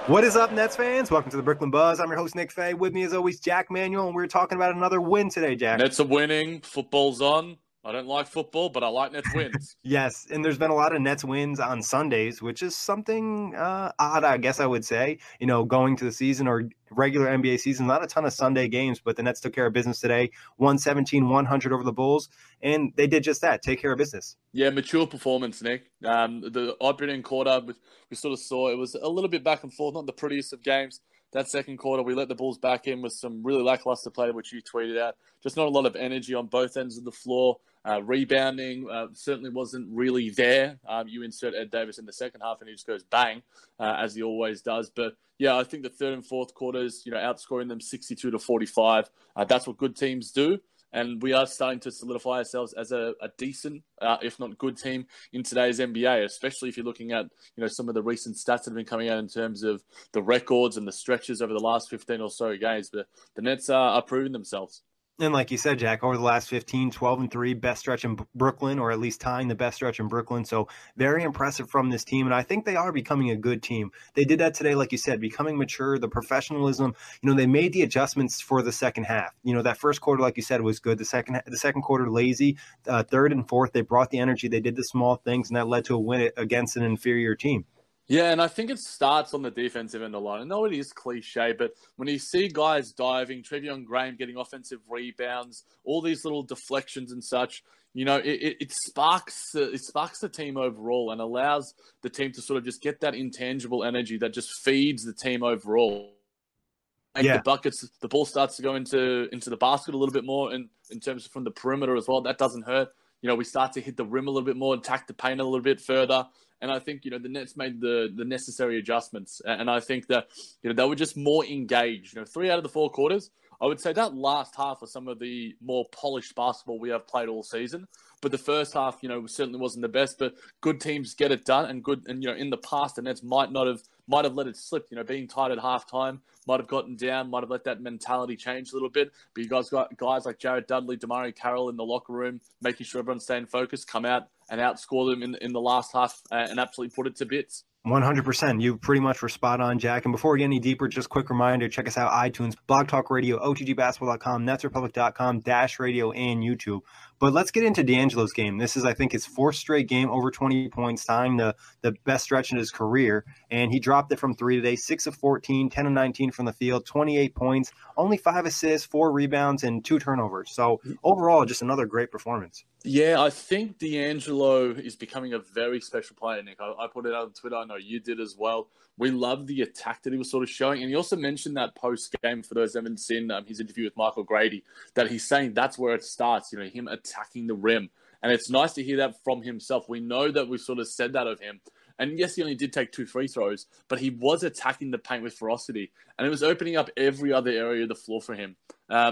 What is up, Nets fans? Welcome to the Brooklyn Buzz. I'm your host, Nick Fay. With me, as always, Jack Manuel, and we're talking about another win today, Jack. Nets are winning. Football's on. I don't like football, but I like Nets wins. Yes, and there's been a lot of Nets wins on Sundays, which is something odd, I guess I would say. You know, going to the season or regular NBA season, not a ton of Sunday games, but the Nets took care of business today, 117-100 over the Bulls, and they did just that, take care of business. Yeah, mature performance, Nick. The opening quarter, we sort of saw it was a little bit back and forth, not the prettiest of games. That second quarter, we let the Bulls back in with some really lackluster play, which you tweeted out. Just not a lot of energy on both ends of the floor. Rebounding certainly wasn't really there. You insert Ed Davis in the second half, and he just goes bang, as he always does. But yeah, I think the third and fourth quarters, outscoring them 62-45. That's what good teams do. And we are starting to solidify ourselves as a decent, if not good team in today's NBA, especially if you're looking at, some of the recent stats that have been coming out in terms of the records and the stretches over the last 15 or so games. But the Nets are proving themselves. And like you said, Jack, over the last 15, 12-3, best stretch in Brooklyn, or at least tying the best stretch in Brooklyn. So very impressive from this team. And I think they are becoming a good team. They did that today, like you said, becoming mature, the professionalism. They made the adjustments for the second half. That first quarter, like you said, was good. The second quarter, lazy. Third and fourth, they brought the energy. They did the small things, and that led to a win against an inferior team. Yeah, and I think it starts on the defensive end of the line. I know it is cliche, but when you see guys diving, Trevion Graham getting offensive rebounds, all these little deflections and such, it sparks the team overall and allows the team to sort of just get that intangible energy that just feeds the team overall. The buckets, the ball starts to go into the basket a little bit more in terms of from the perimeter as well. That doesn't hurt. We start to hit the rim a little bit more, attack the paint a little bit further. And I think, the Nets made the necessary adjustments. And I think that, they were just more engaged. 3 out of the 4 quarters, I would say that last half was some of the more polished basketball we have played all season. But the first half, certainly wasn't the best. But good teams get it done. And in the past, the Nets might have let it slip. Being tied at halftime, might have gotten down, might have let that mentality change a little bit. But you guys got guys like Jared Dudley, DeMario Carroll in the locker room, making sure everyone's staying focused, come out and outscore them in the last half and absolutely put it to bits. 100%. You pretty much were spot on, Jack. And before we get any deeper, just quick reminder, check us out, iTunes, Blog Talk Radio, OTGBasketball.com, NetsRepublic.com, Dash Radio, and YouTube. But let's get into D'Angelo's game. This is, I think, his 4th straight game over 20 points, tying the best stretch in his career. And he dropped it from 3 today, 6 of 14, 10 of 19 from the field, 28 points, only 5 assists, 4 rebounds, and 2 turnovers. So overall, just another great performance. Yeah, I think D'Angelo is becoming a very special player, Nick. I put it out on Twitter. I know you did as well. We love the attack that he was sort of showing. And he also mentioned that post-game, for those who haven't seen his interview with Michael Grady, that he's saying that's where it starts, him attacking the rim. And it's nice to hear that from himself. We know that we've sort of said that of him. And yes, he only did take 2 free throws, but he was attacking the paint with ferocity. And it was opening up every other area of the floor for him.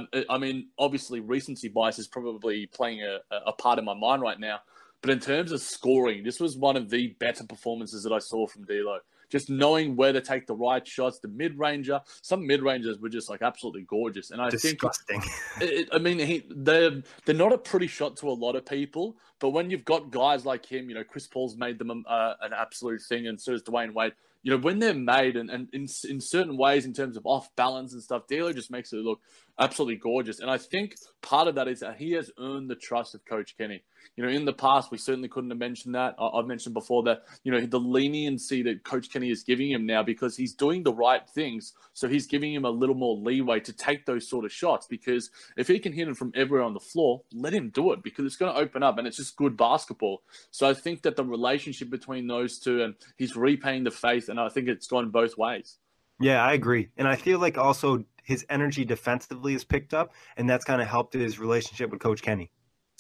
Obviously, recency bias is probably playing a part in my mind right now. But in terms of scoring, this was one of the better performances that I saw from D'Lo. Just knowing where to take the right shots, the mid-ranger. Some mid-rangers were just absolutely gorgeous. And I Disgusting. think, they're not a pretty shot to a lot of people. But when you've got guys like him, Chris Paul's made them an absolute thing, and so has Dwayne Wade. When they're made and in certain ways in terms of off balance and stuff, D'Lo just makes it look absolutely gorgeous. And I think part of that is that he has earned the trust of Coach Kenny. In the past, we certainly couldn't have mentioned that. I've mentioned before that, the leniency that Coach Kenny is giving him now because he's doing the right things. So he's giving him a little more leeway to take those sort of shots because if he can hit it from everywhere on the floor, let him do it because it's going to open up and it's just good basketball. So I think that the relationship between those two and he's repaying the faith, and I think it's gone both ways. Yeah, I agree. And I feel like also his energy defensively has picked up, and that's kind of helped his relationship with Coach Kenny.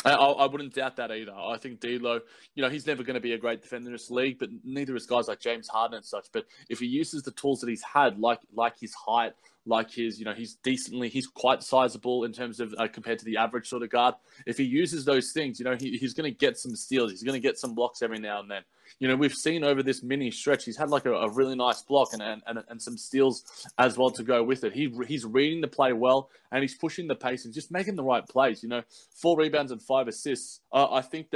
I wouldn't doubt that either. I think D'Lo, he's never going to be a great defender in this league, but neither is guys like James Harden and such. But if he uses the tools that he's had, like his height, like his, he's quite sizable in terms of compared to the average sort of guard. If he uses those things, he's going to get some steals. He's going to get some blocks every now and then. We've seen over this mini stretch, he's had a really nice block and some steals as well to go with it. He's reading the play well and he's pushing the pace and just making the right plays. 4 rebounds and 5 assists. I think that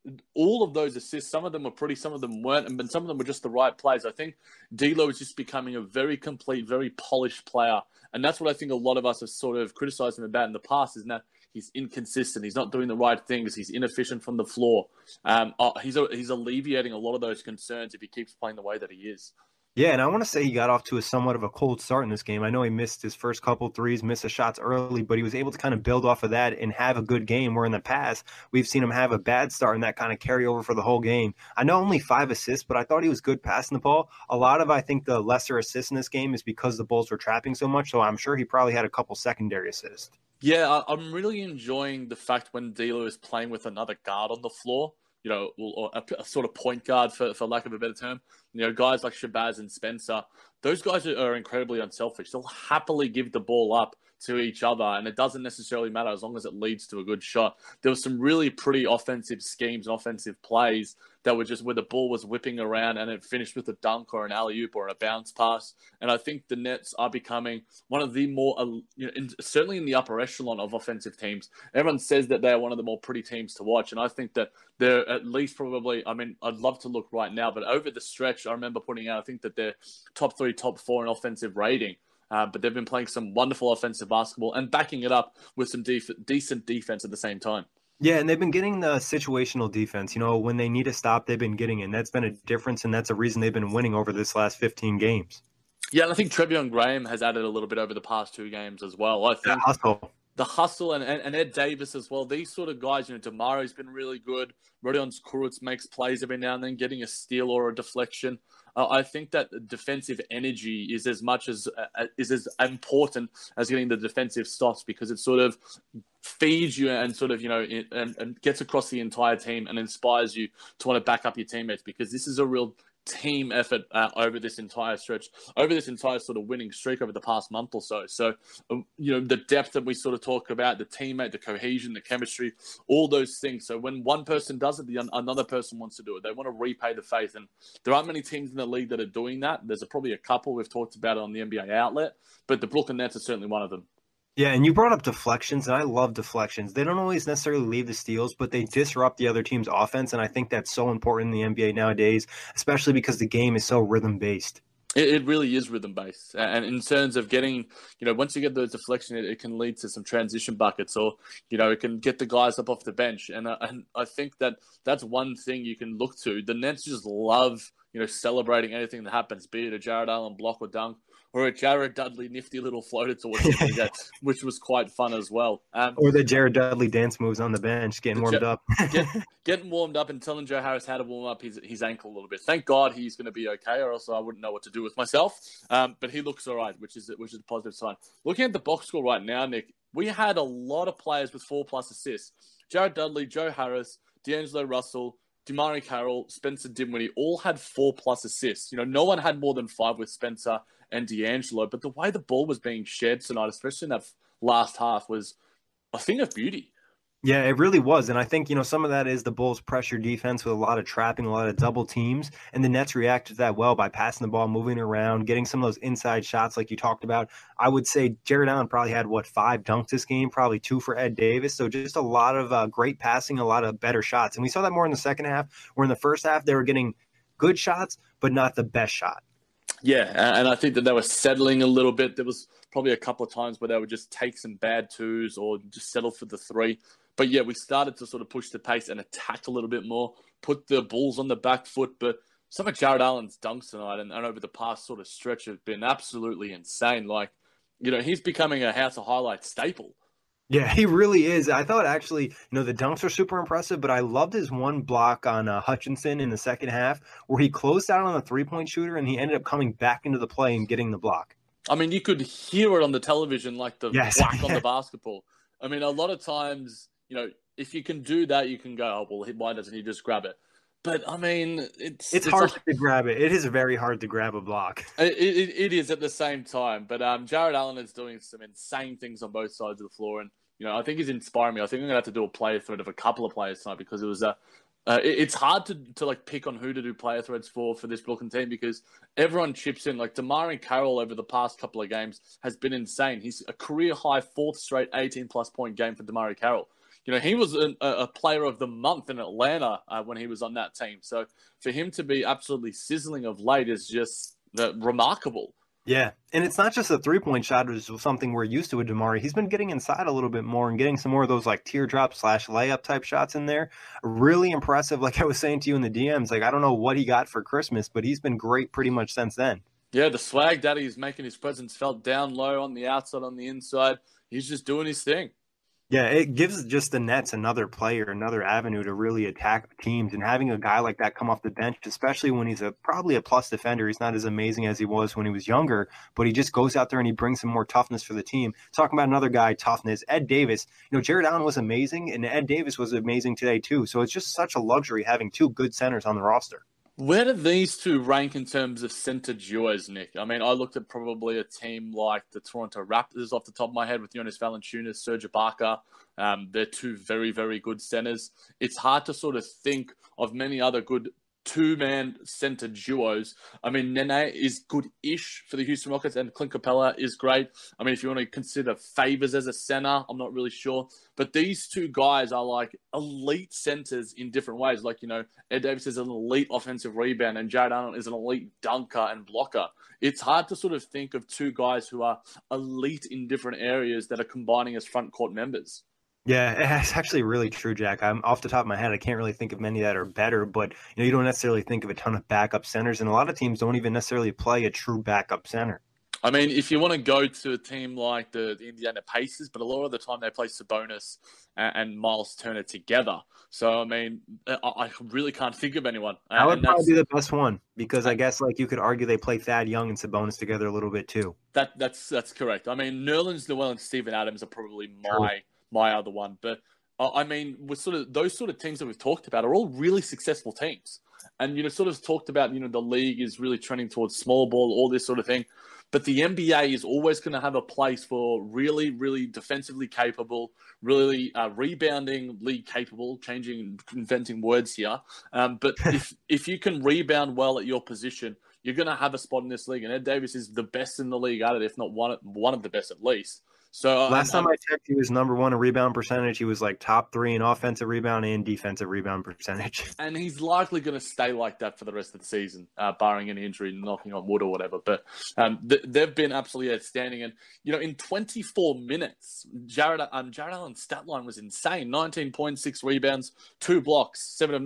all of those assists, some of them were pretty, some of them weren't, and some of them were just the right plays. I think D'Lo is just becoming a very complete, very polished player, and that's what I think a lot of us have sort of criticized him about in the past, is that he's inconsistent, he's not doing the right things, he's inefficient from the floor. He's alleviating a lot of those concerns if he keeps playing the way that he is. Yeah, and I want to say he got off to a somewhat of a cold start in this game. I know he missed his first couple threes, missed the shots early, but he was able to kind of build off of that and have a good game, where in the past we've seen him have a bad start and that kind of carry over for the whole game. I know only 5 assists, but I thought he was good passing the ball. A lot of, I think, the lesser assists in this game is because the Bulls were trapping so much, so I'm sure he probably had a couple secondary assists. Yeah, I'm really enjoying the fact when D'Lo is playing with another guard on the floor, or a sort of point guard, for lack of a better term. Guys like Shabazz and Spencer, those guys are incredibly unselfish. They'll happily give the ball up to each other, and it doesn't necessarily matter as long as it leads to a good shot. There were some really pretty offensive schemes and offensive plays that were just where the ball was whipping around and it finished with a dunk or an alley-oop or a bounce pass. And I think the Nets are becoming one of the more, certainly in the upper echelon of offensive teams. Everyone says that they're one of the more pretty teams to watch, and I think that they're at least probably, I'd love to look right now, but over the stretch, I remember putting out, I think that they're top 3, top 4 in offensive rating. But they've been playing some wonderful offensive basketball and backing it up with some decent defense at the same time. Yeah, and they've been getting the situational defense. When they need a stop, they've been getting it. And that's been a difference, and that's a reason they've been winning over this last 15 games. Yeah, and I think Treveon Graham has added a little bit over the past 2 games as well. I think the hustle and Ed Davis as well. These sort of guys, Demaro's been really good. Rodion Kurucs makes plays every now and then, getting a steal or a deflection. I think that defensive energy is as important as getting the defensive stops, because it sort of feeds you and sort of, and gets across the entire team and inspires you to want to back up your teammates, because this is a real team effort over this entire stretch, over this entire sort of winning streak over the past month or so. So, the depth that we sort of talk about, the teammate, the cohesion, the chemistry, all those things. So when one person does it, another person wants to do it. They want to repay the faith. And there aren't many teams in the league that are doing that. There's probably a couple. We've talked about it on the NBA outlet, but the Brooklyn Nets are certainly one of them. Yeah, and you brought up deflections, and I love deflections. They don't always necessarily leave the steals, but they disrupt the other team's offense, and I think that's so important in the NBA nowadays, especially because the game is so rhythm-based. It really is rhythm-based. And in terms of getting, once you get those deflections, it can lead to some transition buckets, or, it can get the guys up off the bench. And I think that that's one thing you can look to. The Nets just love, celebrating anything that happens, be it a Jared Allen block or dunk, or a Jared Dudley nifty little floater towards the which was quite fun as well. Or the Jared Dudley dance moves on the bench, getting warmed up. Getting warmed up and telling Joe Harris how to warm up his ankle a little bit. Thank God he's going to be okay, or else I wouldn't know what to do with myself. But he looks all right, which is a positive sign. Looking at the box score right now, Nick, we had a lot of players with 4+ assists. Jared Dudley, Joe Harris, D'Angelo Russell, DeMarre Carroll, Spencer Dinwiddie all had 4+ assists. No one had more than 5 with Spencer and D'Angelo, but the way the ball was being shared tonight, especially in that last half, was a thing of beauty. Yeah, it really was. And I think, some of that is the Bulls' pressure defense with a lot of trapping, a lot of double teams. And the Nets reacted to that well by passing the ball, moving around, getting some of those inside shots like you talked about. I would say Jared Allen probably had, 5 dunks this game, probably 2 for Ed Davis. So just a lot of great passing, a lot of better shots. And we saw that more in the second half, where in the first half they were getting good shots, but not the best shot. Yeah, and I think that they were settling a little bit. There was probably a couple of times where they would just take some bad 2s or just settle for the 3. But yeah, we started to sort of push the pace and attack a little bit more, put the Bulls on the back foot. But some of Jared Allen's dunks tonight and over the past sort of stretch have been absolutely insane. He's becoming a House of Highlights staple. Yeah, he really is. I thought actually, the dunks were super impressive, but I loved his one block on Hutchinson in the second half, where he closed out on a 3-point shooter and he ended up coming back into the play and getting the block. You could hear it on the television, like the whack on the basketball. A lot of times, if you can do that, you can go, oh, well, why doesn't he just grab it? But, it's hard to grab it. It is very hard to grab a block. It is at the same time. But Jared Allen is doing some insane things on both sides of the floor. And, I think he's inspiring me. I think I'm going to have to do a player thread of a couple of players tonight, because it was it's hard to pick on who to do player threads for this Brooklyn team, because everyone chips in. Like DeMarre Carroll over the past couple of games has been insane. He's a career high 4th straight 18+ point game for DeMarre Carroll. he was a player of the month in Atlanta when he was on that team. So for him to be absolutely sizzling of late is just remarkable. Yeah, and it's not just a three-point shot, which is something we're used to with DeMar. He's been getting inside a little bit more and getting some more of those like teardrop / layup type shots in there. Really impressive. Like I was saying to you in the DMs, like I don't know what he got for Christmas, but he's been great pretty much since then. Yeah, the swag daddy is making his presence felt down low on the outside, on the inside. He's just doing his thing. Yeah, it gives just the Nets another player, another avenue to really attack teams. And having a guy like that come off the bench, especially when he's probably a plus defender, he's not as amazing as he was when he was younger, but he just goes out there and he brings some more toughness for the team. Talking about another guy, toughness, Ed Davis. Jarrett Allen was amazing, and Ed Davis was amazing today too. So it's just such a luxury having two good centers on the roster. Where do these two rank in terms of center duos, Nick? I mean, I looked at probably a team like the Toronto Raptors off the top of my head with Jonas Valanciunas, Serge Ibaka. They're two very, very good centers. It's hard to sort of think of many other good two-man center duos. I mean, Nene is good-ish for the Houston Rockets, and Clint Capella is great. I mean, if you want to consider Favors as a center, I'm not really sure. But these two guys are like elite centers in different ways. Like, Ed Davis is an elite offensive rebounder, and Jared Allen is an elite dunker and blocker. It's hard to sort of think of two guys who are elite in different areas that are combining as front court members. Yeah, it's actually really true, Jack. I'm off the top of my head, I can't really think of many that are better, but you don't necessarily think of a ton of backup centers, and a lot of teams don't even necessarily play a true backup center. I mean, if you want to go to a team like the Indiana Pacers, but a lot of the time they play Sabonis and Miles Turner together. So, I mean, I really can't think of anyone. That would probably be the best one, because I guess like you could argue they play Thad Young and Sabonis together a little bit too. That's correct. I mean, Nerlens Noel and Steven Adams are probably my other one. But, I mean, with sort of those sort of teams that we've talked about are all really successful teams. And, sort of talked about, the league is really trending towards small ball, all this sort of thing. But the NBA is always going to have a place for really, really defensively capable, really rebounding league capable, inventing words here. But if you can rebound well at your position, you're going to have a spot in this league. And Ed Davis is the best in the league at it, if not one of the best at least. So last time I checked, he was number one in rebound percentage. He was like top 3 in offensive rebound and defensive rebound percentage. And he's likely going to stay like that for the rest of the season, barring any injury, knocking on wood or whatever. But they've been absolutely outstanding. And, in 24 minutes, Jared Allen's stat line was insane. 19.6 rebounds, 2 blocks, 7 of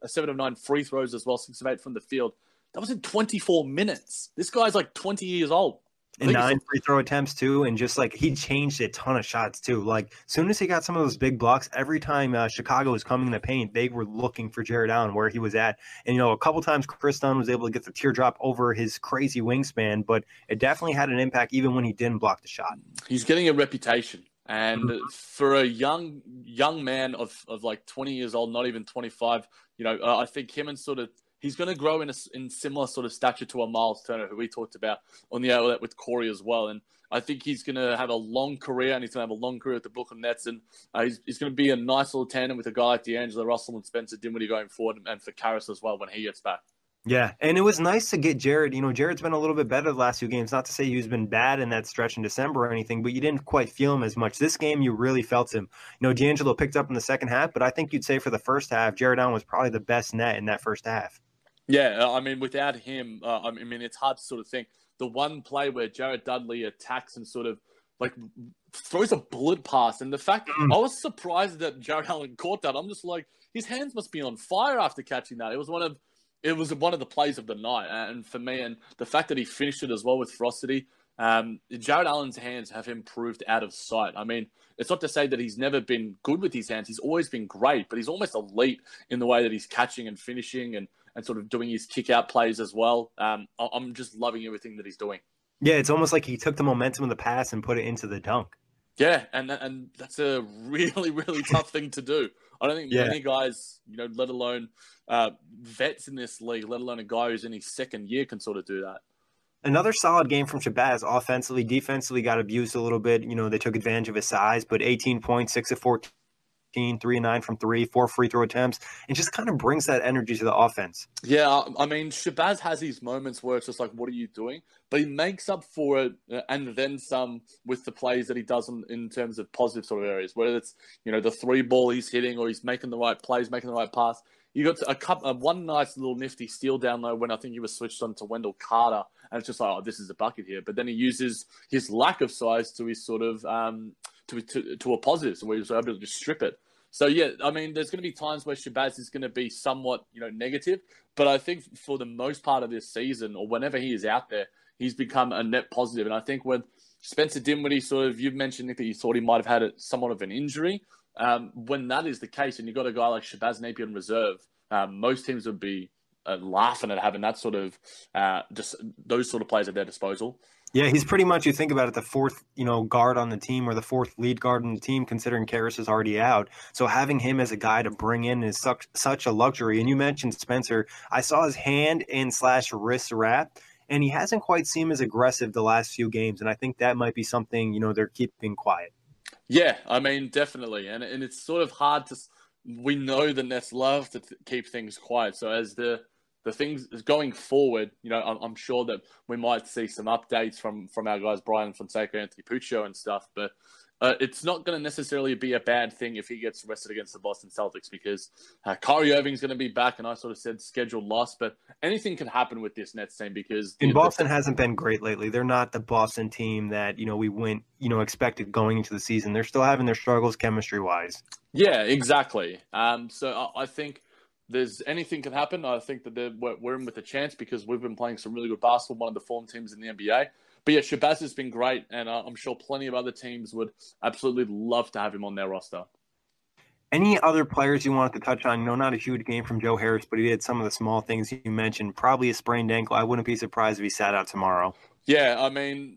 9 free throws as well, 6 of 8 from the field. That was in 24 minutes. This guy's like 20 years old. And 9 free throw attempts too, and just like he changed a ton of shots too. Like as soon as he got some of those big blocks, every time Chicago was coming in the paint, they were looking for Jared Allen where he was at. And a couple times Chris Dunn was able to get the teardrop over his crazy wingspan, but it definitely had an impact even when he didn't block the shot. He's getting a reputation, and for a young man of like 20 years old, not even 25, I think him and sort of. He's going to grow in similar sort of stature to a Miles Turner, who we talked about on the outlet with Corey as well. And I think he's going to have a long career, and he's going to have a long career with the Brooklyn Nets. And he's going to be a nice little tandem with a guy like D'Angelo Russell and Spencer Dinwiddie going forward, and for Karras as well when he gets back. Yeah, and it was nice to get Jared. Jared's been a little bit better the last 2 games. Not to say he's been bad in that stretch in December or anything, but you didn't quite feel him as much. This game, you really felt him. D'Angelo picked up in the second half, but I think you'd say for the first half, Jared Allen was probably the best net in that first half. Yeah, I mean, without him, it's hard to sort of think. The one play where Jared Dudley attacks and sort of like throws a bullet pass, and the fact I was surprised that Jared Allen caught that. I'm just like, his hands must be on fire after catching that. It was one of the plays of the night, and for me, and the fact that he finished it as well with ferocity. Jared Allen's hands have improved out of sight. I mean, it's not to say that he's never been good with his hands. He's always been great, but he's almost elite in the way that he's catching and finishing and sort of doing his kick-out plays as well. I'm just loving everything that he's doing. Yeah, it's almost like he took the momentum of the pass and put it into the dunk. Yeah, and that's a really, really tough thing to do. I don't think many guys, let alone vets in this league, let alone a guy who's in his second year can sort of do that. Another solid game from Shabazz. Offensively, defensively got abused a little bit. They took advantage of his size, but 18 points, 6 of 14 13, 3 and 9 from three, 4 free throw attempts, and just kind of brings that energy to the offense. Yeah, I mean, Shabazz has these moments where it's just like, what are you doing? But he makes up for it and then some with the plays that he does in terms of positive sort of areas, whether it's, the three ball he's hitting or he's making the right plays, making the right pass. You got one nice little nifty steal down low when I think he was switched on to Wendell Carter, and it's just like, oh, this is a bucket here. But then he uses his lack of size to his sort of to a positive, so where he's able to just strip it. So yeah, I mean, there's going to be times where Shabazz is going to be somewhat negative, but I think for the most part of this season, or whenever he is out there, he's become a net positive. And I think when Spencer Dinwiddie you've mentioned Nick, that you thought he might have had somewhat of an injury. When that is the case, and you've got a guy like Shabazz Napier in reserve, most teams would be laughing at having that sort of just those sort of players at their disposal. Yeah, he's pretty much, you think about it, the fourth, guard on the team, or the fourth lead guard on the team, considering Karras is already out. So having him as a guy to bring in is such a luxury. And you mentioned Spencer. I saw his hand and / wrist wrap, and he hasn't quite seemed as aggressive the last few games. And I think that might be something, they're keeping quiet. Yeah, I mean, definitely. And it's sort of hard to – we know the Nets love to keep things quiet. So as the things going forward, I'm sure that we might see some updates from our guys, Brian Fonseca, Anthony Puccio and stuff, but it's not going to necessarily be a bad thing if he gets rested against the Boston Celtics, because Kyrie Irving's going to be back, and I sort of said scheduled loss, but anything can happen with this Nets team because... Boston hasn't been great lately. They're not the Boston team that, we went, expected going into the season. They're still having their struggles chemistry-wise. Yeah, exactly. So I think... anything can happen. I think that we're in with a chance because we've been playing some really good basketball, one of the form teams in the NBA. But yeah, Shabazz has been great, and I'm sure plenty of other teams would absolutely love to have him on their roster. Any other players you wanted to touch on? Not a huge game from Joe Harris, but he did some of the small things you mentioned. Probably a sprained ankle. I wouldn't be surprised if he sat out tomorrow. Yeah, I mean,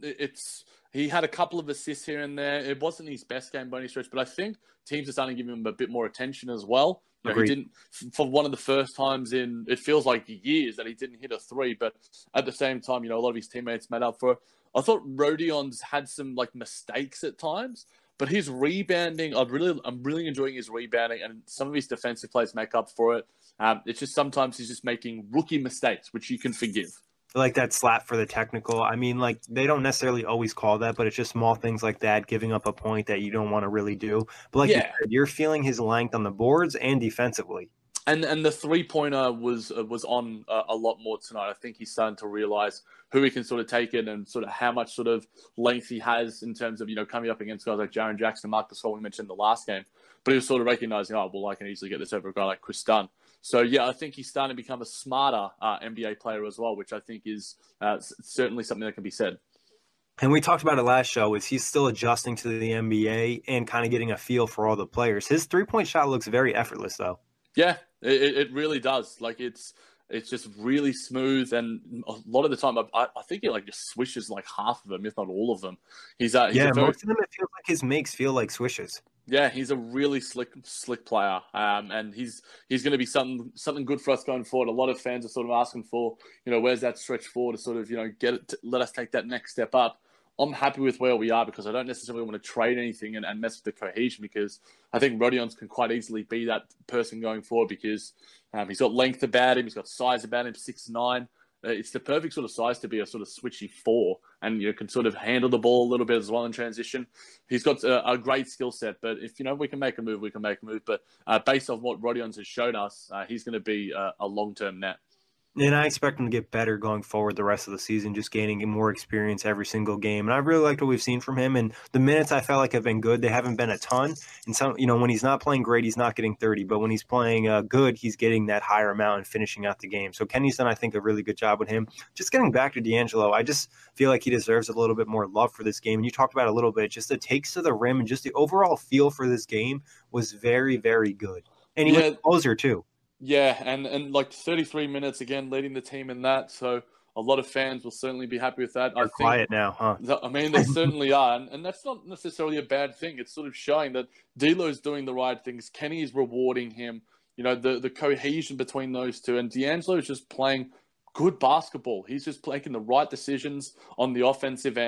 he had a couple of assists here and there. It wasn't his best game by any stretch, but I think teams are starting to give him a bit more attention as well. He didn't, for one of the first times in, it feels like years, that he didn't hit a three, but at the same time, a lot of his teammates made up for it. I thought Rodion's had some mistakes at times, but his rebounding, I'm really enjoying his rebounding, and some of his defensive plays make up for it. It's just sometimes he's just making rookie mistakes, which you can forgive. Like that slap for the technical. I mean, they don't necessarily always call that, but it's just small things like that, giving up a point that you don't want to really do. But you said, you're feeling his length on the boards and defensively. And the 3-pointer was on a lot more tonight. I think he's starting to realize who he can sort of take it and sort of how much sort of length he has in terms of, coming up against guys like Jaren Jackson, Marc Gasol, we mentioned in the last game. But he was sort of recognizing, I can easily get this over a guy like Chris Dunn. So, yeah, I think he's starting to become a smarter NBA player as well, which I think is certainly something that can be said. And we talked about it last show, is he's still adjusting to the NBA and kind of getting a feel for all the players. His three-point shot looks very effortless, though. Yeah, it really does. It's just really smooth, and a lot of the time, I think he just swishes half of them, if not all of them. Most of them, it feels like his makes feel like swishes. Yeah, he's a really slick player, and he's going to be something good for us going forward. A lot of fans are sort of asking for, where's that stretch forward to sort of, get it, let us take that next step up. I'm happy with where we are because I don't necessarily want to trade anything and mess with the cohesion, because I think Rodion's can quite easily be that person going forward because he's got length about him, he's got size about him, 6'9". It's the perfect sort of size to be a sort of switchy four, and can sort of handle the ball a little bit as well in transition. He's got a great skill set, but if we can make a move, we can make a move. But based on what Rodions has shown us, he's going to be a long-term net. And I expect him to get better going forward the rest of the season, just gaining more experience every single game. And I really liked what we've seen from him. And the minutes I felt like have been good. They haven't been a ton. And some, when he's not playing great, he's not getting 30. But when he's playing good, he's getting that higher amount and finishing out the game. So Kenny's done, I think, a really good job with him. Just getting back to D'Angelo, I just feel like he deserves a little bit more love for this game. And you talked about it a little bit. Just the takes to the rim and just the overall feel for this game was very, very good. And he was a closer, too. Yeah, and 33 minutes again, leading the team in that. So a lot of fans will certainly be happy with that. They're quiet now, huh? I mean, they certainly are. And that's not necessarily a bad thing. It's sort of showing that D'Lo's doing the right things. Kenny is rewarding him. The cohesion between those two. And D'Angelo is just playing good basketball. He's just making the right decisions on the offensive end.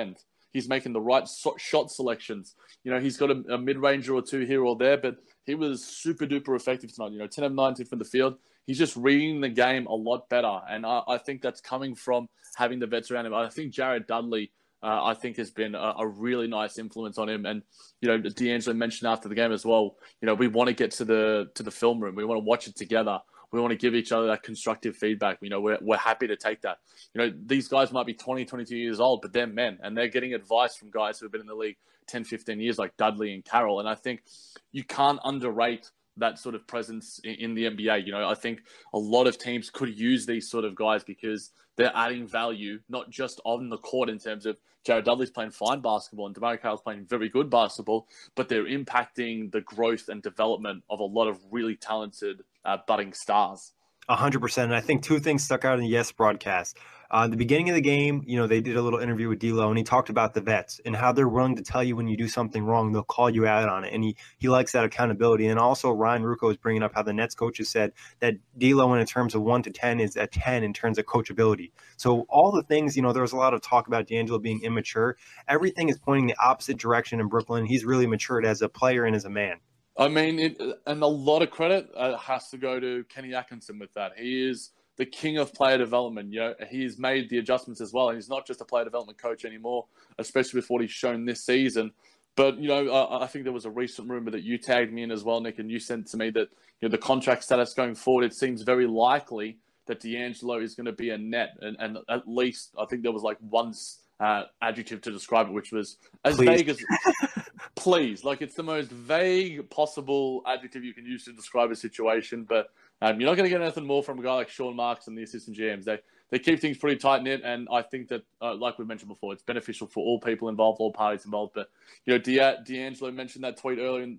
He's making the right shot selections. He's got a mid-ranger or two here or there, but he was super duper effective tonight. 10 of 19 from the field. He's just reading the game a lot better, and I think that's coming from having the vets around him. I think Jared Dudley, I think, has been a really nice influence on him. And D'Angelo mentioned after the game as well. We want to get to the film room. We want to watch it together. We want to give each other that constructive feedback. We're happy to take that. These guys might be 20, 22 years old, but they're men, and they're getting advice from guys who have been in the league 10, 15 years, like Dudley and Carroll. And I think you can't underrate that sort of presence in the NBA. I think a lot of teams could use these sort of guys because they're adding value, not just on the court in terms of Jared Dudley's playing fine basketball and DeMarre Carroll's playing very good basketball, but they're impacting the growth and development of a lot of really talented budding stars. 100%. And I think two things stuck out in the Yes broadcast. The beginning of the game, they did a little interview with D'Lo, and he talked about the vets and how they're willing to tell you when you do something wrong. They'll call you out on it, and he likes that accountability. And also Ryan Ruocco is bringing up how the Nets coaches said that D'Lo, in terms of 1 to 10, is at 10 in terms of coachability. So all the things, there was a lot of talk about D'Angelo being immature. Everything is pointing the opposite direction in Brooklyn. He's really matured as a player and as a man. I mean, and a lot of credit has to go to Kenny Atkinson with that. He is the king of player development. He's made the adjustments as well, and he's not just a player development coach anymore, especially with what he's shown this season. But I think there was a recent rumor that you tagged me in as well, Nick, and you sent to me that the contract status going forward, it seems very likely that D'Angelo is going to be a net, and at least I think there was like one adjective to describe it, which was as vague as please. Like, it's the most vague possible adjective you can use to describe a situation, but you're not going to get anything more from a guy like Sean Marks and the assistant GMs. They keep things pretty tight-knit, and I think that, like we mentioned before, it's beneficial for all people involved, all parties involved. But, D'Angelo mentioned that tweet earlier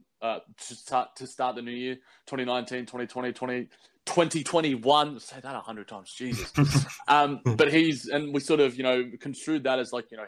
to start the new year, 2019, 2020, 2021. Say that 100 times, Jesus. But we sort of, construed that as like, him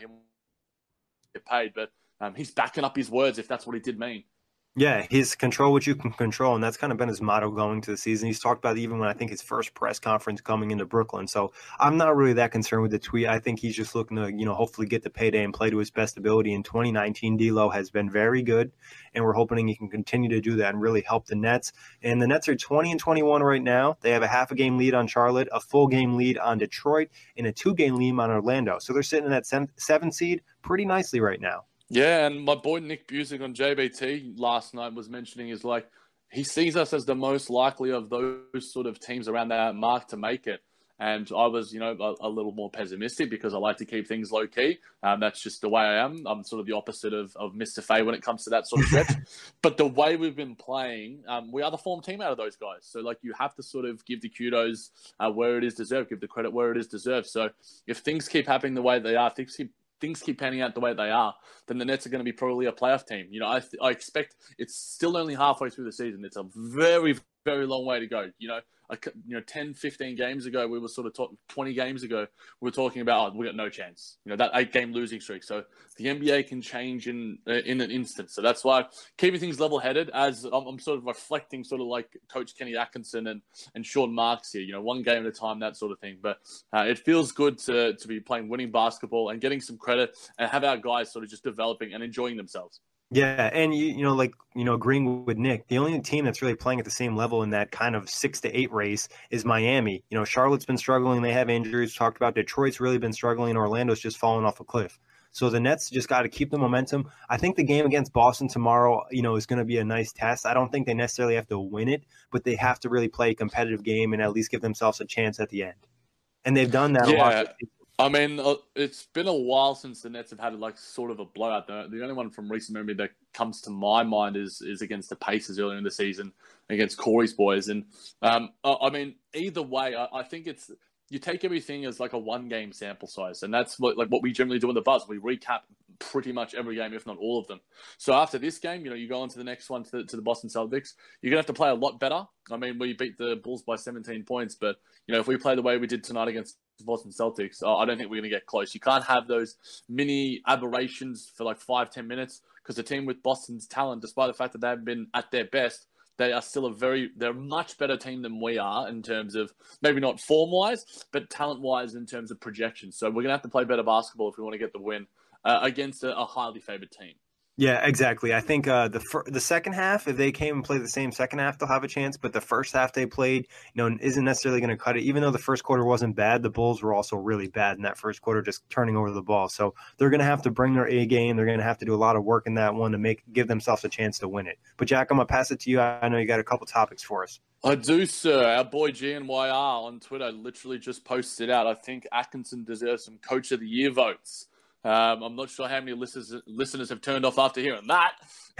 get paid, but he's backing up his words if that's what he did mean. Yeah, he's control what you can control, and that's kind of been his motto going to the season. He's talked about it even when I think his first press conference coming into Brooklyn. So I'm not really that concerned with the tweet. I think he's just looking to, hopefully get the payday and play to his best ability. In 2019, D'Lo has been very good, and we're hoping he can continue to do that and really help the Nets. And the Nets are 20-21 right now. They have a half a game lead on Charlotte, a full game lead on Detroit, and a 2-game lead on Orlando. So they're sitting in that 7th seed pretty nicely right now. Yeah, and my boy Nick Busick on JBT last night was mentioning he sees us as the most likely of those sort of teams around that mark to make it. And I was, a little more pessimistic because I like to keep things low key. That's just the way I am. I'm sort of the opposite of Mr. Fay when it comes to that sort of stretch. But the way we've been playing, we are the form team out of those guys. So you have to sort of give the kudos where it is deserved, give the credit where it is deserved. So if things keep happening the way they are, things keep panning out the way they are, then the Nets are going to be probably a playoff team. I expect it's still only halfway through the season. It's a very, very long way to go. 10, 15 games ago, we were sort of 20 games ago, we were talking about, we got no chance. That 8-game losing streak. So the NBA can change in an instant. So that's why keeping things level-headed, as I'm sort of reflecting sort of like Coach Kenny Atkinson and Sean Marks here, one game at a time, that sort of thing. But it feels good to be playing winning basketball and getting some credit and have our guys sort of just developing and enjoying themselves. Yeah, and agreeing with Nick, the only team that's really playing at the same level in that kind of 6 to 8 race is Miami. Charlotte's been struggling; they have injuries. Talked about Detroit's really been struggling, and Orlando's just fallen off a cliff. So the Nets just got to keep the momentum. I think the game against Boston tomorrow, is going to be a nice test. I don't think they necessarily have to win it, but they have to really play a competitive game and at least give themselves a chance at the end. And they've done that a lot. I mean, it's been a while since the Nets have had sort of a blowout. The only one from recent memory that comes to my mind is against the Pacers earlier in the season against Corey's boys. And I mean, either way, I think you take everything as a 1-game sample size, and that's what we generally do in the Buzz. We recap pretty much every game, if not all of them. So after this game, you go on to the next one to the Boston Celtics. You're gonna have to play a lot better. I mean, we beat the Bulls by 17 points, but if we play the way we did tonight against the Boston Celtics, I don't think we're gonna get close. You can't have those mini aberrations for 5-10 minutes, because the team with Boston's talent, despite the fact that they haven't been at their best, they are still they're a much better team than we are in terms of, maybe not form-wise, but talent-wise in terms of projection. So we're going to have to play better basketball if we want to get the win against a highly favored team. Yeah, exactly. I think the second half, if they came and played the same second half, they'll have a chance. But the first half they played, isn't necessarily going to cut it. Even though the first quarter wasn't bad, the Bulls were also really bad in that first quarter, just turning over the ball. So they're going to have to bring their A game. They're going to have to do a lot of work in that one to give themselves a chance to win it. But Jack, I'm gonna pass it to you. I know you got a couple topics for us. I do, sir. Our boy GNYR on Twitter literally just posted out, I think Atkinson deserves some Coach of the Year votes. I'm not sure how many listeners have turned off after hearing that.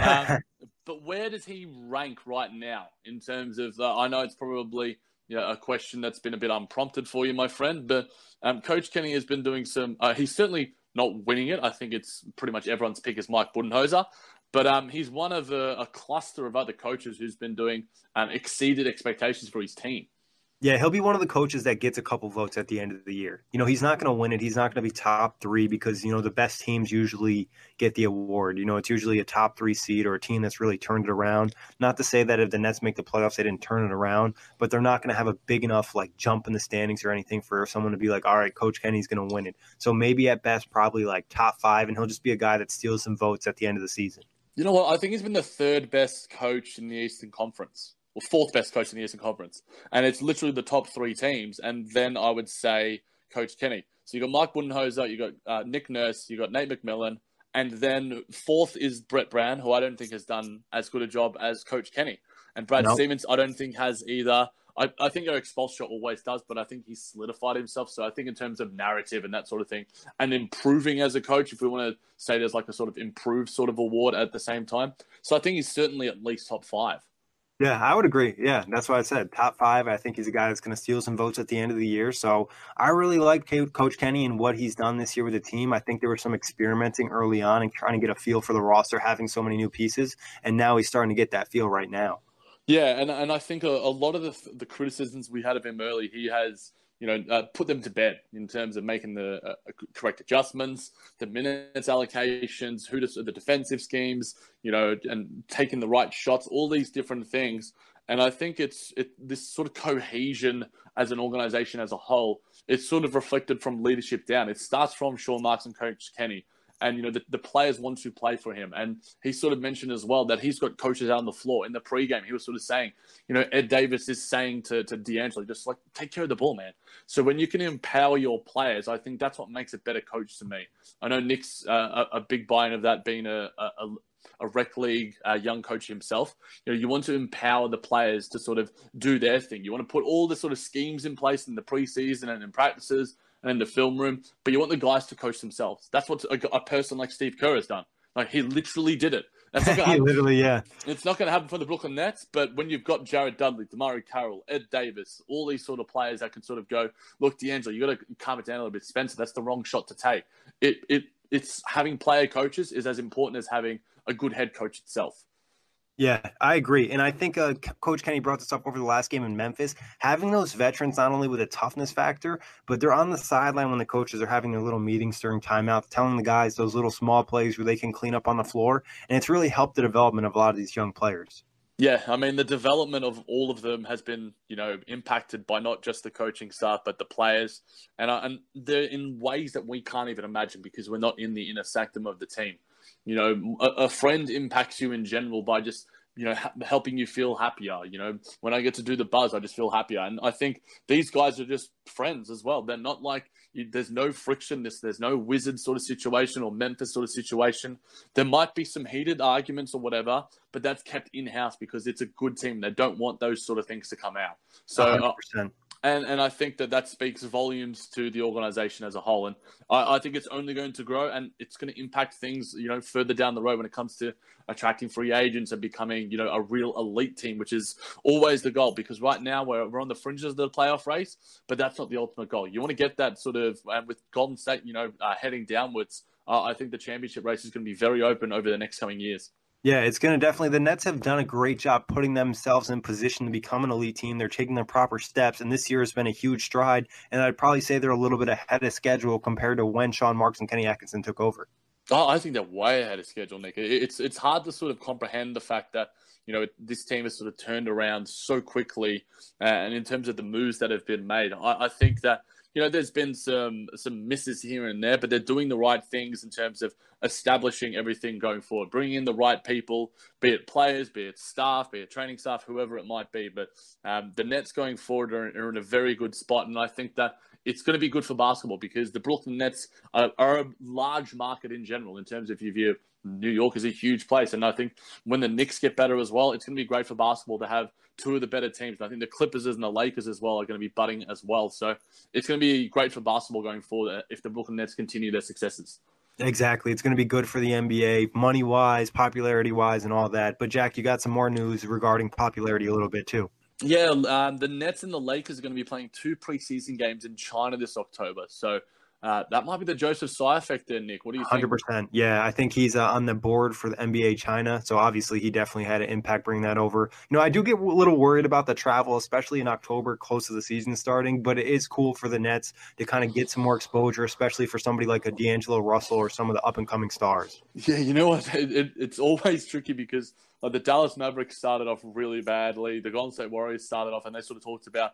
But where does he rank right now in terms of, I know it's probably a question that's been a bit unprompted for you, my friend, but Coach Kenny has been doing he's certainly not winning it. I think it's pretty much everyone's pick is Mike Budenholzer. But he's one of a cluster of other coaches who's been doing exceeded expectations for his team. Yeah, he'll be one of the coaches that gets a couple votes at the end of the year. He's not going to win it. He's not going to be top 3 because, the best teams usually get the award. It's usually a top 3 seed or a team that's really turned it around. Not to say that if the Nets make the playoffs, they didn't turn it around, but they're not going to have a big enough jump in the standings or anything for someone to be like, all right, Coach Kenny's going to win it. So maybe at best, probably top 5, and he'll just be a guy that steals some votes at the end of the season. You know what? I think he's been the 3rd best coach in the Eastern Conference. Or 4th best coach in the Eastern Conference. And it's literally the top 3 teams. And then I would say Coach Kenny. So you got Mike Budenholzer, you got Nick Nurse, you got Nate McMillan. And then 4th is Brett Brown, who I don't think has done as good a job as Coach Kenny. And Brad Stevens, I don't think has either. I think Eric Spoelstra always does, but I think he's solidified himself. So I think in terms of narrative and that sort of thing, and improving as a coach, if we want to say there's a sort of improved sort of award at the same time. So I think he's certainly at least top 5. Yeah, I would agree. Yeah, that's what I said. Top 5. I think he's a guy that's going to steal some votes at the end of the year. So I really like Coach Kenny and what he's done this year with the team. I think there was some experimenting early on and trying to get a feel for the roster, having so many new pieces. And now he's starting to get that feel right now. Yeah, and I think a lot of the criticisms we had of him early, he has put them to bed in terms of making the correct adjustments, the minutes allocations, the defensive schemes, and taking the right shots, all these different things. And I think it's this sort of cohesion as an organization as a whole. It's sort of reflected from leadership down. It starts from Sean Marks and Coach Kenny. And, the players want to play for him. And he sort of mentioned as well that he's got coaches out on the floor. In the pregame, he was sort of saying, Ed Davis is saying to D'Angelo, just take care of the ball, man. So when you can empower your players, I think that's what makes a better coach to me. I know Nick's a big buy-in of that being a rec league young coach himself. You want to empower the players to sort of do their thing. You want to put all the sort of schemes in place in the preseason and in practices and in the film room, but you want the guys to coach themselves. That's what a person like Steve Kerr has done. He literally did it. That's not gonna literally, yeah. It's not going to happen for the Brooklyn Nets, but when you've got Jared Dudley, Damari Carroll, Ed Davis, all these sort of players that can sort of go, look, D'Angelo, you got to calm it down a little bit. Spencer, that's the wrong shot to take. It's having player coaches is as important as having a good head coach itself. Yeah, I agree. And I think Coach Kenny brought this up over the last game in Memphis. Having those veterans not only with a toughness factor, but they're on the sideline when the coaches are having their little meetings during timeout, telling the guys those little small plays where they can clean up on the floor. And it's really helped the development of a lot of these young players. Yeah, I mean, the development of all of them has been, impacted by not just the coaching staff, but the players. And they're in ways that we can't even imagine because we're not in the inner sanctum of the team. A friend impacts you in general by just, helping you feel happier. When I get to do the buzz, I just feel happier. And I think these guys are just friends as well. They're not there's no friction. There's no Wizard sort of situation or Memphis sort of situation. There might be some heated arguments or whatever, but that's kept in-house because it's a good team. They don't want those sort of things to come out. So 100%. And I think that speaks volumes to the organization as a whole. And I think it's only going to grow and it's going to impact things, further down the road when it comes to attracting free agents and becoming, a real elite team, which is always the goal. Because right now we're on the fringes of the playoff race, but that's not the ultimate goal. You want to get that sort of, with Golden State, heading downwards, I think the championship race is going to be very open over the next coming years. Yeah, it's going to definitely – the Nets have done a great job putting themselves in position to become an elite team. They're taking their proper steps, and this year has been a huge stride. And I'd probably say they're a little bit ahead of schedule compared to when Sean Marks and Kenny Atkinson took over. Oh, I think they're way ahead of schedule, Nick. It's hard to sort of comprehend the fact that, this team has sort of turned around so quickly. And in terms of the moves that have been made, I think that, there's been some misses here and there, but they're doing the right things in terms of establishing everything going forward, bringing in the right people, be it players, be it staff, be it training staff, whoever it might be. But the Nets going forward are in a very good spot, and I think that it's going to be good for basketball because the Brooklyn Nets are a large market in general in terms of your view. New York is a huge place, and I think when the Knicks get better as well, it's going to be great for basketball to have two of the better teams. And I think the Clippers and the Lakers as well are going to be budding as well. So it's going to be great for basketball going forward if the Brooklyn Nets continue their successes. Exactly. It's going to be good for the NBA, money-wise, popularity-wise, and all that. But, Jack, you got some more news regarding popularity a little bit, too. Yeah, the Nets and the Lakers are going to be playing 2 preseason games in China this October. So that might be the Joseph Tsai effect there, Nick. What do you think? 100%. Yeah, I think he's on the board for the NBA China. So obviously he definitely had an impact bringing that over. I do get a little worried about the travel, especially in October, close to the season starting. But it is cool for the Nets to kind of get some more exposure, especially for somebody like a D'Angelo Russell or some of the up-and-coming stars. Yeah, you know what? It's always tricky because the Dallas Mavericks started off really badly. The Golden State Warriors started off, and they sort of talked about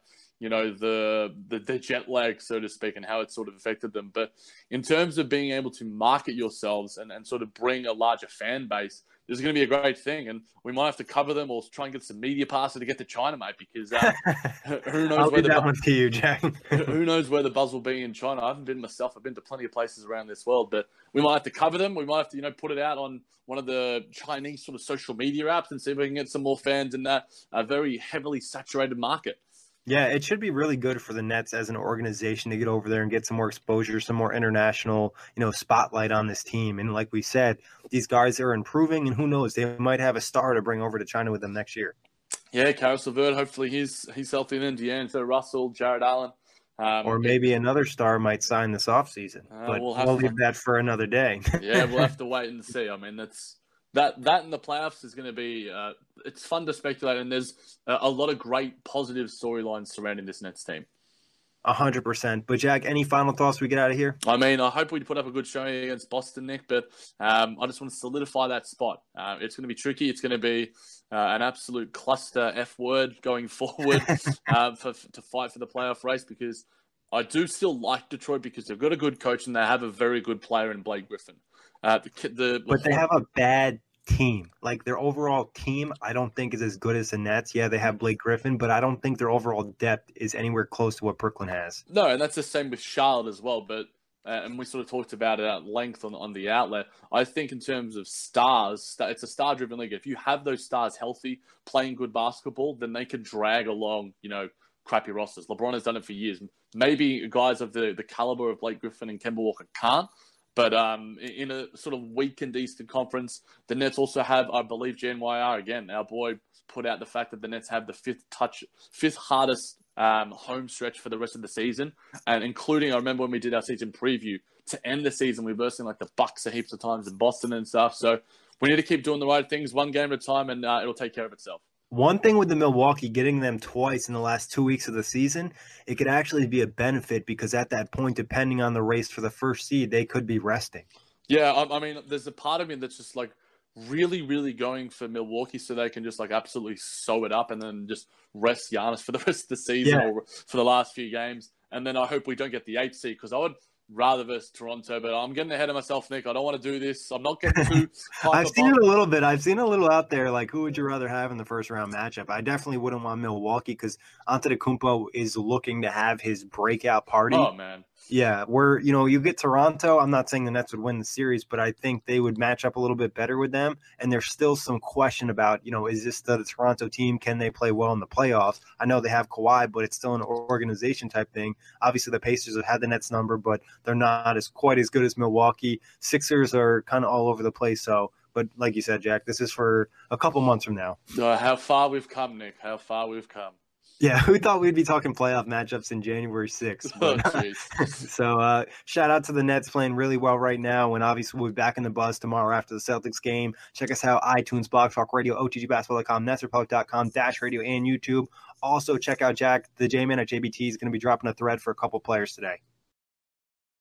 the jet lag, so to speak, and how it sort of affected them. But in terms of being able to market yourselves and sort of bring a larger fan base, this is going to be a great thing. And we might have to cover them or try and get some media passes to get to China, mate, because who knows where that one to you, Jack. Who knows where the buzz will be in China. I haven't been myself. I've been to plenty of places around this world, but we might have to cover them. We might have to, put it out on one of the Chinese sort of social media apps and see if we can get some more fans in that very heavily saturated market. Yeah, it should be really good for the Nets as an organization to get over there and get some more exposure, some more international, spotlight on this team. And like we said, these guys are improving, and who knows, they might have a star to bring over to China with them next year. Yeah, Caris LeVert, hopefully he's healthy then. D'Angelo Russell, Jared Allen. Or maybe another star might sign this offseason. But we'll leave that for another day. Yeah, we'll have to wait and see. I mean, that in the playoffs is going to be it's fun to speculate, and there's a lot of great positive storylines surrounding this Nets team. 100%. But Jack, any final thoughts we get out of here? I mean, I hope we put up a good showing against Boston, Nick, but I just want to solidify that spot. It's going to be tricky. It's going to be an absolute cluster F word going forward to fight for the playoff race, because I do still like Detroit because they've got a good coach and they have a very good player in Blake Griffin. But they have a bad team. Like, their overall team, I don't think is as good as the Nets. Yeah, they have Blake Griffin, but I don't think their overall depth is anywhere close to what Brooklyn has. No, and that's the same with Charlotte as well. But and we sort of talked about it at length on the outlet. I think in terms of stars, it's a star-driven league. If you have those stars healthy, playing good basketball, then they can drag along, crappy rosters. LeBron has done it for years. Maybe guys of the caliber of Blake Griffin and Kemba Walker can't. But in a sort of weakened Eastern Conference, the Nets also have, I believe, JNYR again. Our boy put out the fact that the Nets have the fifth hardest home stretch for the rest of the season, and including, I remember when we did our season preview, to end the season, we were versing like the Bucks a heaps of times in Boston and stuff. So we need to keep doing the right things, one game at a time, and it'll take care of itself. One thing with the Milwaukee, getting them twice in the last 2 weeks of the season, it could actually be a benefit because at that point, depending on the race for the first seed, they could be resting. Yeah, I mean, there's a part of me that's just like really, really going for Milwaukee so they can just like absolutely sew it up and then just rest Giannis for the rest of the season or for the last few games. And then I hope we don't get the 8th seed because I would rather versus Toronto, but I'm getting ahead of myself, Nick. I don't want to do this. I'm not getting too I've seen it a little bit. I've seen a little out there, like, who would you rather have in the first round matchup? I definitely wouldn't want Milwaukee because Antetokounmpo is looking to have his breakout party. Oh, man. Yeah, where, you get Toronto. I'm not saying the Nets would win the series, but I think they would match up a little bit better with them. And there's still some question about, is this the Toronto team? Can they play well in the playoffs? I know they have Kawhi, but it's still an organization type thing. Obviously, the Pacers have had the Nets number, but they're not quite as good as Milwaukee. Sixers are kind of all over the place. So, but like you said, Jack, this is for a couple months from now. How far we've come, Nick. How far we've come. Yeah, who thought we'd be talking playoff matchups in January 6th? But, so shout out to the Nets playing really well right now. And obviously we'll be back in the buzz tomorrow after the Celtics game. Check us out, iTunes, Blog Talk Radio, OTGBasketball.com, NetsRepublic.com, Dash Radio, and YouTube. Also check out Jack, the J-Man at JBT is going to be dropping a thread for a couple players today.